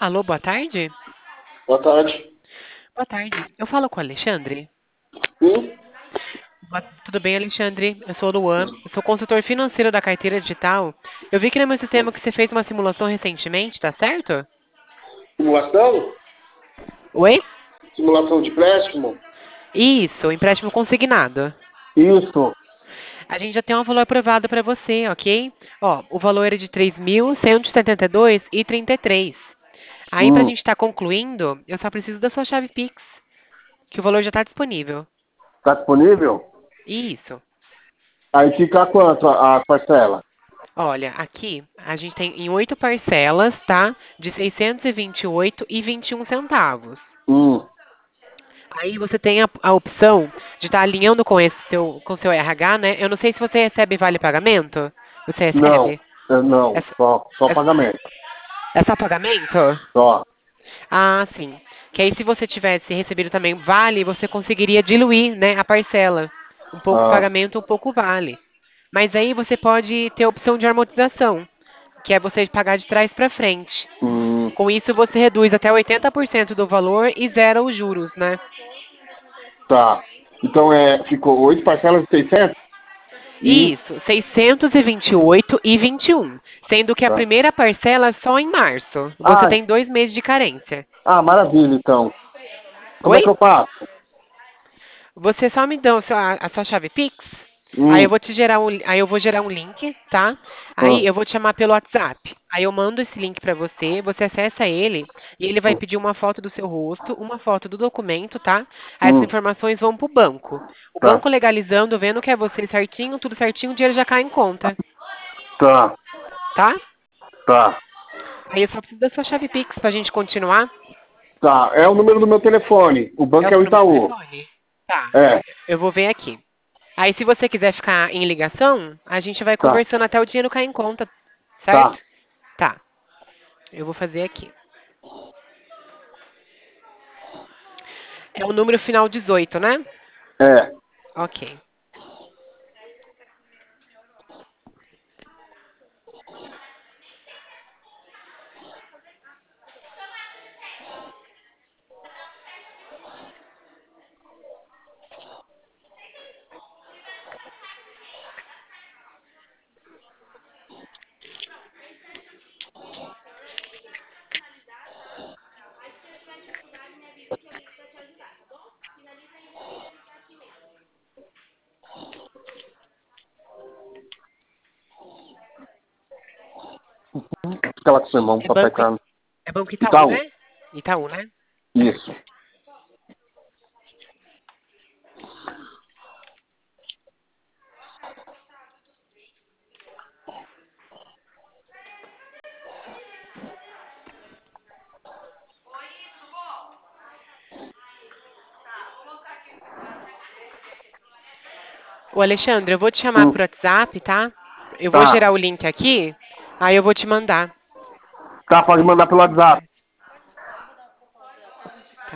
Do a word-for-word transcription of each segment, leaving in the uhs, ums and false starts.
Alô, boa tarde? Boa tarde. Boa tarde. Eu falo com o Alexandre. Sim? Boa- Tudo bem, Alexandre? Eu sou o Luan, eu sou consultor financeiro da carteira digital. Eu vi que no meu sistema que você fez uma simulação recentemente, tá certo? Simulação? Oi? Simulação de empréstimo? Isso, empréstimo consignado. Isso. A gente já tem um valor aprovado para você, ok? Ó, o valor é de três mil cento e setenta e dois e e trinta e três. Aí, para a Hum. gente estar concluindo, eu só preciso da sua chave Pix, que o valor já está disponível. Tá disponível? Isso. Aí fica quanto a, a parcela? Olha, aqui a gente tem em oito parcelas, tá? De seiscentos e vinte e oito e vinte e um centavos. Hum. Aí você tem a, a opção de estar alinhando com esse seu, com seu R H, né? Eu não sei se você recebe vale pagamento. Você Não. recebe? É, não. É, só- Só, só é, pagamento. é só pagamento? Só. Ah, sim. Que aí se você tivesse recebido também vale, você conseguiria diluir, né, a parcela. Um pouco Ah. pagamento, um pouco vale. Mas aí você pode ter a opção de amortização, que é você pagar de trás para frente. Hum. Com isso, você reduz até oitenta por cento do valor e zera os juros, né? Tá. Então é, ficou oito parcelas de seiscentos? E. Isso, seiscentos e vinte e oito e vinte e um, sendo que a Tá. primeira parcela é só em março. Você Ah, tem dois meses de carência. ah, maravilha, então. Como é Oi? que eu faço? Você só me dá o seu- a, a sua chave Pix, aí eu Hum. vou te gerar um, aí eu vou gerar um link, tá? Ah. Aí eu vou te chamar pelo WhatsApp. Aí eu mando esse link para você, você acessa ele e ele vai Hum. pedir uma foto do seu rosto, uma foto do documento, tá? Aí essas Hum. informações vão pro banco. O Tá. banco legalizando, vendo que é você certinho, tudo certinho, o dinheiro já cai em conta, Tá. tá? Tá. Aí eu só preciso da sua chave Pix pra gente continuar. Tá. É o número do meu telefone. O É o banco é seu o número de Itaú. telefone? Tá. É. Eu vou ver aqui. Aí, se você quiser ficar em ligação, a gente vai Tá. conversando até o dinheiro cair em conta, certo? Tá. Tá. Eu vou fazer aqui. É o número final dezoito, né? É. Ok. Fica lá com seu irmão, É papai banco, Carlos. é banco Itaú, Itaú. né? Itaú, né? Isso. Ô, Alexandre, eu vou te chamar Hum. por WhatsApp, tá? Eu vou Tá. gerar o link aqui, aí eu vou te mandar. Tá, pode mandar pelo WhatsApp. Tá.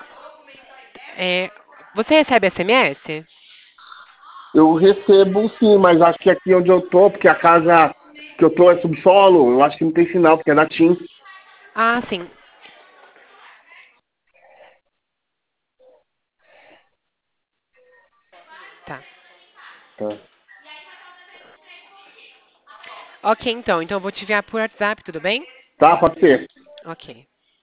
É, você recebe S M S? Eu recebo sim, mas acho que aqui onde eu tô, porque a casa que eu tô é subsolo, eu acho que não tem sinal, porque é da TIM. Ah, sim. Tá. Tá. Ok, então. Então eu vou te enviar por WhatsApp, tudo bem? Tá, pode ser. Ok.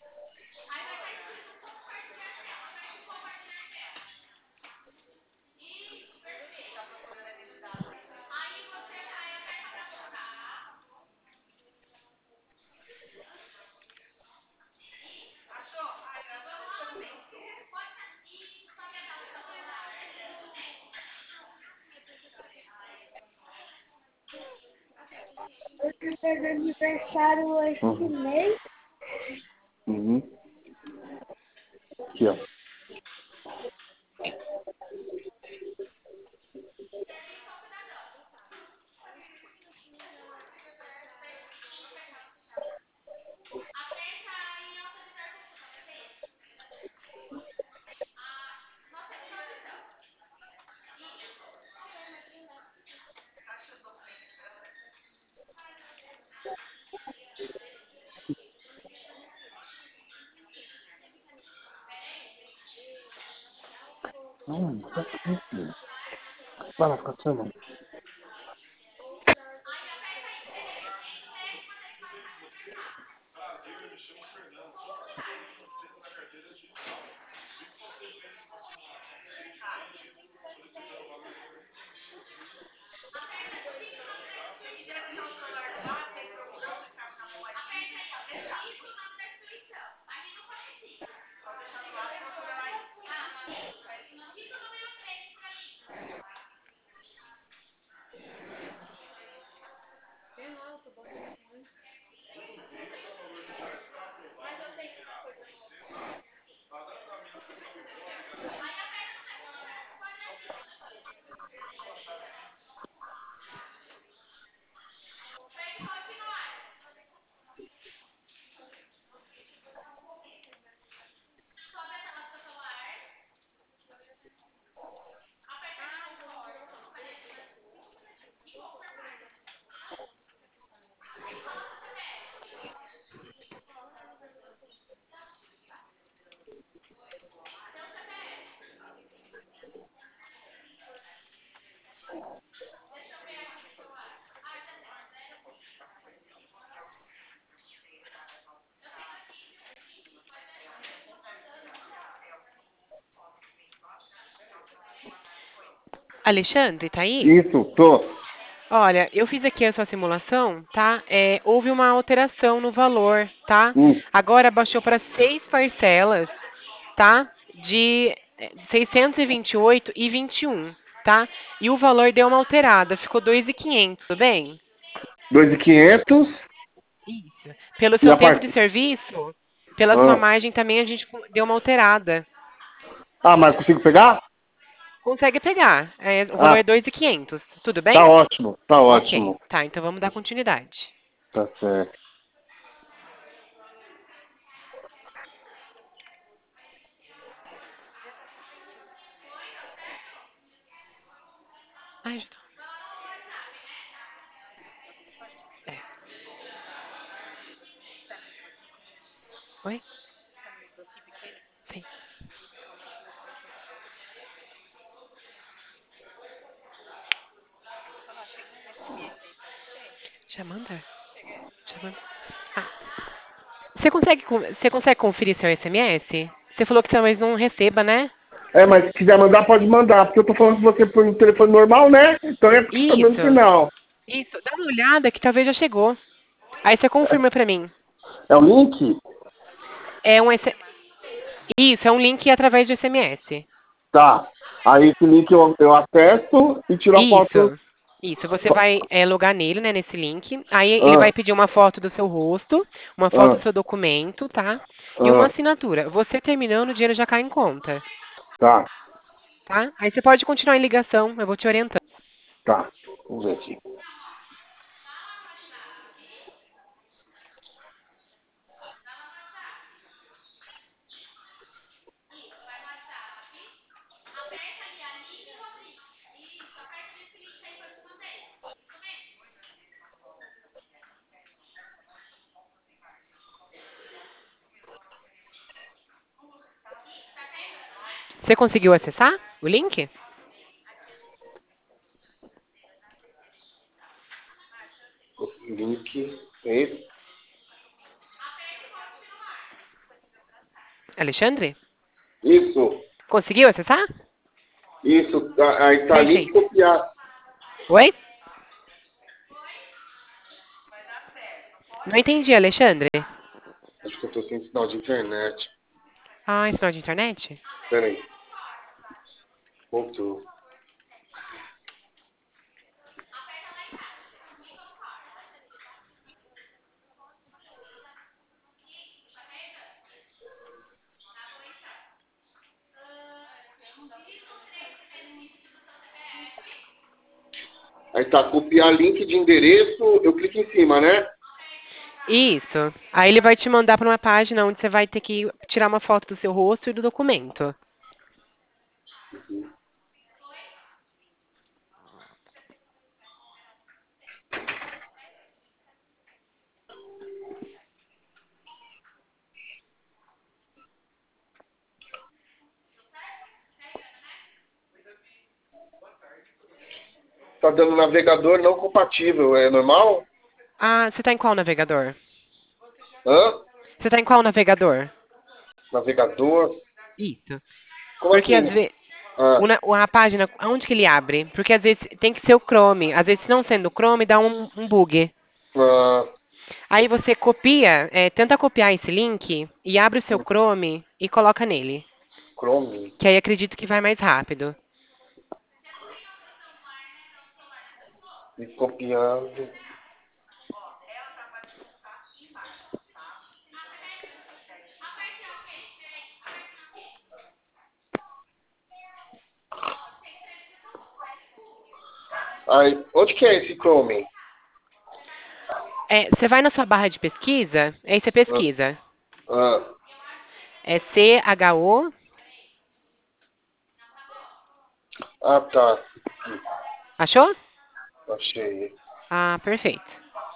Eu tô fazendo aniversário esse uhum. mês. Uhum. Aqui, ó. Hum, tá aqui, filho. Vai lá, fica com seu nome. Alexandre, tá aí? Isso, tô. Olha, eu fiz aqui a sua simulação, tá? É, houve uma alteração no valor, tá? Hum, Agora baixou para seis parcelas, tá? De é, seiscentos e vinte e oito e vinte e um, tá? E o valor deu uma alterada, ficou dois mil e quinhentos, tudo bem? dois mil e quinhentos Isso. Pelo e seu a tempo de parte... serviço, pela sua Ah. margem também a gente deu uma alterada. ah, mas consigo pegar? Consegue pegar. É, o valor Ah, é dois mil e quinhentos, tudo tá bem? ótimo, tá Ok, ótimo. tá, então vamos dar continuidade. Tá certo. Ai, já tô- é. Oi? Sim. Já manda? Já manda. Ah, você consegue, con- você consegue conferir seu S M S? Você falou que talvez não receba, né? É, mas se quiser mandar, pode mandar, porque eu tô falando com você por um telefone normal, né? Então é porque tá dando Isso. sinal. Isso. Dá uma olhada que talvez já chegou. Aí você confirma pra mim. É o link? É um S... Isso, é um link através de S M S. Tá. Aí esse link eu, eu acesso e tiro a foto. Isso. Isso, você vai é, logar nele, né, nesse link. Aí ele Ah, vai pedir uma foto do seu rosto, uma foto ah, do seu documento, tá? E uma ah, assinatura. Você terminando, o dinheiro já cai em conta, tá, tá? Aí você pode continuar em ligação, eu vou te orientando. tá. Vamos ver aqui. Você conseguiu acessar o link? Link. É esse? Alexandre? Isso, Conseguiu acessar? isso. Tá, aí tá link Perfeito. copiar. Oi? Não entendi, Alexandre. Acho que eu tô sem sinal de internet. Ah, sinal de internet? Pera aí. Voltou. Aí tá, copiar link de endereço, eu clico em cima, né? Isso. Aí ele vai te mandar para uma página onde você vai ter que tirar uma foto do seu rosto e do documento. tá dando navegador não compatível. É normal? Ah, você tá em qual navegador? Hã? Você tá em qual navegador? Navegador? Isso. Como Porque às assim? vezes Ah, a página, aonde que ele abre? Porque às vezes tem que ser o Chrome. Às vezes, se não sendo o Chrome, dá um, um bug. ah, Aí você copia, é, tenta copiar esse link e abre o seu Chrome e coloca nele. Chrome. Que aí acredito que vai mais rápido. E copiando. Aí, onde que é esse Chrome? É, você vai na sua barra de pesquisa, aí você Ah, pesquisa. ah, É C H O. ah, tá. Achou? Achei. Ah, perfeito.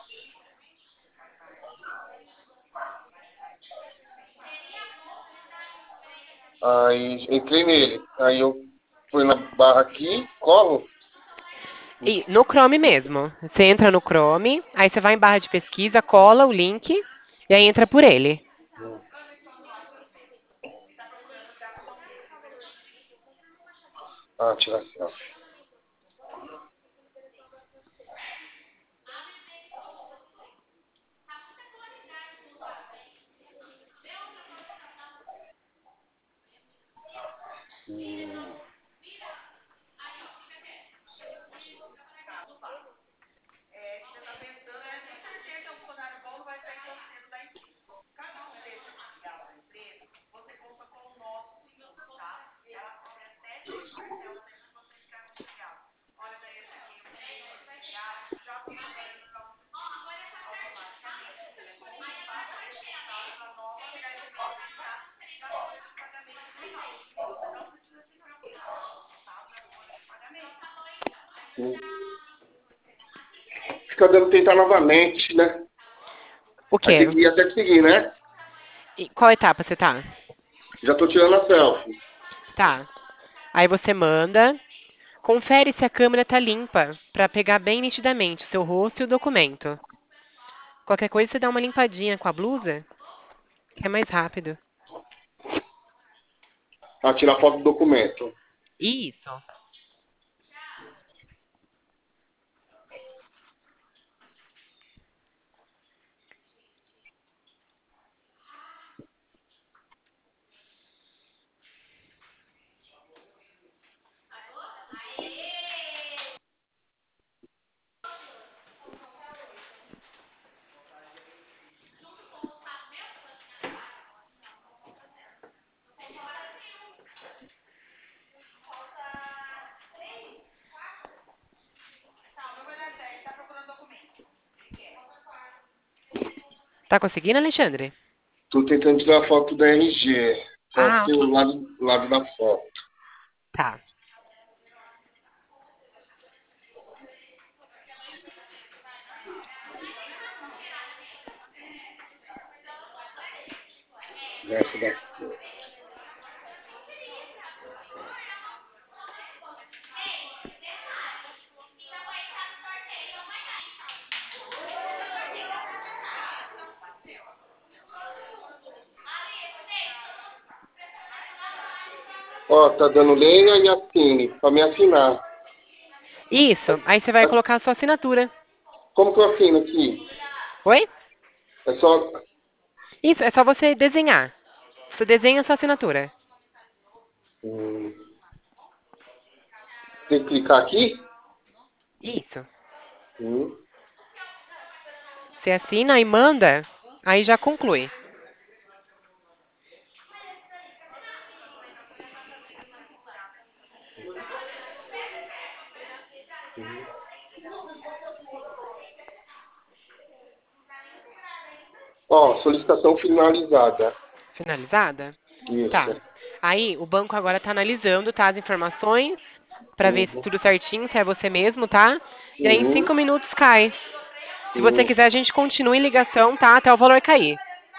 Aí entrei nele. Aí eu fui na barra aqui, colo. E no Chrome mesmo. Você entra no Chrome, aí você vai em barra de pesquisa, cola o link e aí entra por ele. Ah, tira selfie. Hum. Fica dando tentar novamente, né? O Aí quê? tem que ir até que seguir, né? E qual etapa você tá? Já tô tirando a selfie. Tá. Aí você manda, confere se a câmera tá limpa, pra pegar bem nitidamente o seu rosto e o documento. Qualquer coisa você dá uma limpadinha com a blusa, que é mais rápido. Ah, tirar foto do documento. Isso. Tá conseguindo, Alexandre? Tô tentando tirar foto do R G. Só Ah, assim, ok. o lado, lado da foto. Tá. Essa daqui. Ó, tá dando leia e assine, pra me assinar. Isso. Aí você vai colocar a sua assinatura. Como que eu assino aqui? Oi? É só. Isso, é só você desenhar. Você desenha a sua assinatura. Hum, tem que clicar aqui? Isso. Hum, Você assina e manda, aí já conclui. hum. Ó, solicitação finalizada. Finalizada? Tá. Isso. Aí o banco agora está analisando, tá, as informações para ver se Uhum. tudo certinho, se é você mesmo, tá? E aí em Uhum. cinco minutos cai. Se você Uhum. quiser, a gente continua em ligação, tá? Até o valor cair.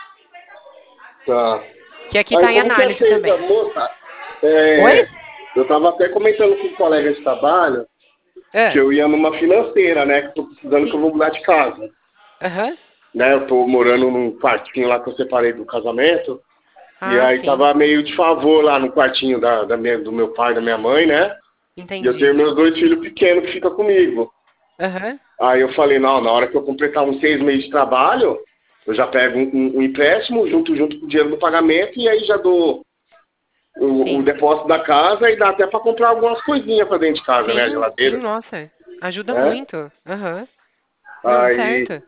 Tá. Que aqui Aí está em como que é análise feita, também. moça? Oi? É, eu tava até comentando com um colega de trabalho. que Ah, eu ia numa financeira, né? Que tô precisando que eu vou sim. mudar de casa. Aham. Né? Eu tô morando num quartinho lá que eu separei do casamento. E Ah, aí sim. tava meio de favor lá no quartinho da, da minha, do meu pai e da minha mãe, né? E eu tenho Entendi. meus dois filhos pequenos que ficam comigo. Aham. Aí eu falei, não, na hora que eu completar uns seis meses de trabalho, eu já pego um, um- um empréstimo junto, junto com o dinheiro do pagamento e aí já dou o, o Sim. depósito da casa e dá até para comprar algumas coisinhas para dentro de casa, né? Sim, sim, Geladeira, nossa. Ajuda né? muito. Aham. Não, Aí, certo.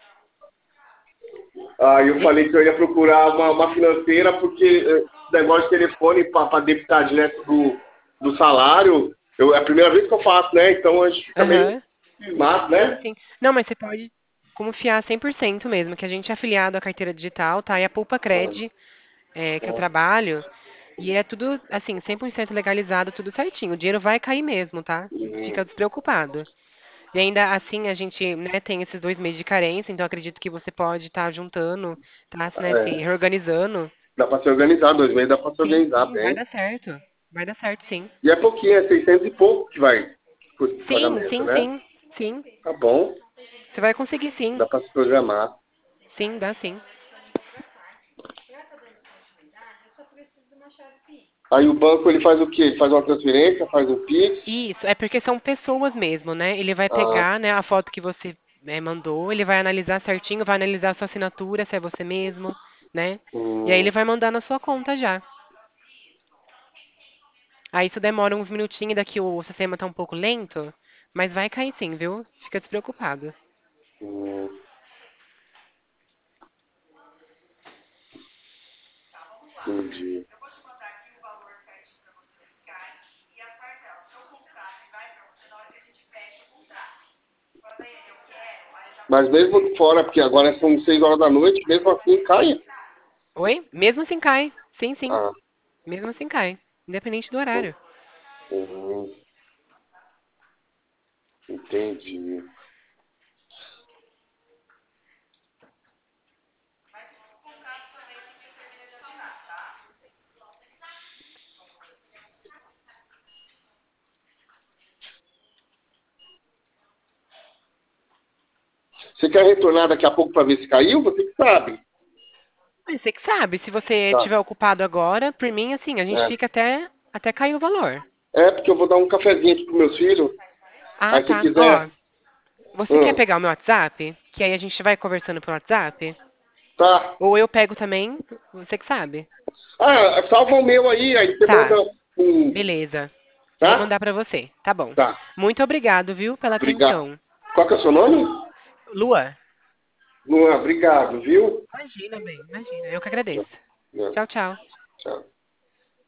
aí eu E- falei que eu ia procurar uma, uma financeira porque eh, esse negócio de telefone para debitar direto do, do salário, eu, é a primeira vez que eu faço, né? Então a gente fica meio Aham. cismado, Sim, né? sim. Não, mas você pode confiar cem por cento mesmo, que a gente é afiliado à carteira digital, tá? E a Poupa Cred, é, que eu trabalho, e é tudo, assim, cem por cento legalizado, tudo certinho. O dinheiro vai cair mesmo, tá? Hum, Fica despreocupado. E ainda assim, a gente, né, tem esses dois meses de carência, então acredito que você pode estar juntando, tá, né, se é, reorganizando. dá para se organizar, dois meses dá para se Sim, organizar sim, vai bem. dar certo. Vai dar certo, sim. E é pouquinho, é seiscentos e pouco que vai custo de Sim, pagamento, sim, né? sim, sim. Tá bom, Você vai conseguir sim. dá para se programar. Sim, dá sim. Aí o banco ele faz o quê? Ele faz uma transferência, faz um Pix. Isso, é porque são pessoas mesmo, né? Ele vai Ah, pegar, né, a foto que você né, mandou, ele vai analisar certinho, vai analisar a sua assinatura, se é você mesmo, né? E aí ele hum, vai mandar na sua conta já. Aí isso demora uns minutinhos, daqui o sistema tá um pouco lento, mas vai cair sim, viu? Fica despreocupado. hum, entendi. Mas mesmo fora, porque agora são seis horas da noite, mesmo assim cai. Oi? Mesmo assim cai. Sim, sim. Ah, Mesmo assim cai. Independente do horário. hum, entendi. Você quer retornar daqui a pouco para ver se caiu? Você que sabe. Mas você que sabe, se você Tá. estiver ocupado agora, por mim, assim, a gente É. fica até, até cair o valor. É porque eu vou dar um cafezinho aqui pros meus filhos. Ah, Aí se tá. Ó, quiser. você quer Hum, pegar o meu WhatsApp? Que aí a gente vai conversando pelo WhatsApp? tá. Ou eu pego também, você que sabe. Ah, salva o meu aí, aí você manda Tá, um. beleza. Vou Tá? mandar pra você. Tá bom. Tá. Muito obrigado, viu, pela Obrigado. atenção. Qual que é o seu nome? Lua? Luan, obrigado, viu? Imagina, bem, imagina. Eu que agradeço. Tchau. Tchau, tchau. Tchau.